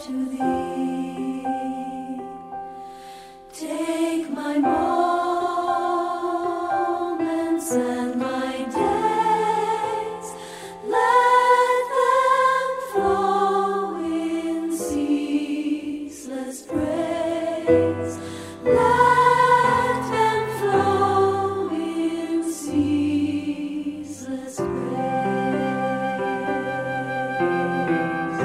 to thee. Take my moments and my days, let them flow in ceaseless praise. Let them flow in ceaseless praise.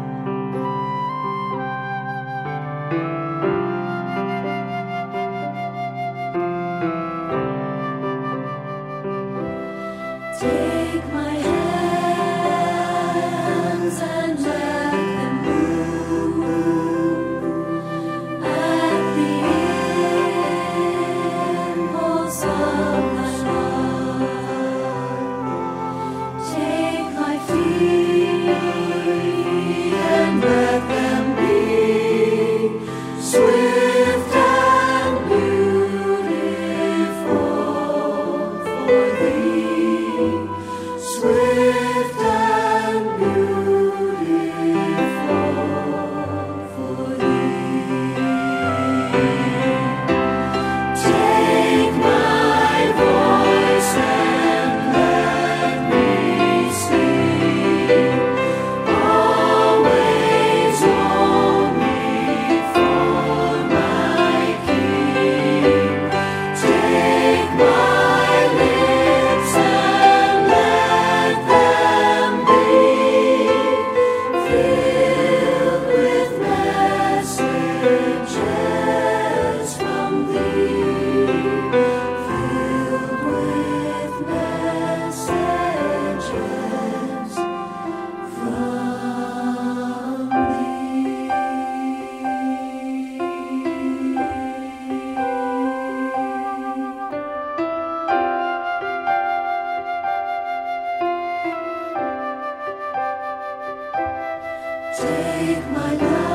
Take my hands and let them move at the impulse of my love. Take my feet and let them be swift and beautiful for thee. Swift and beautiful for thee. Take my voice and let me sing, always only for my King. Take my lips and let them be filled with messages from thee, filled with messages from thee. Take my life.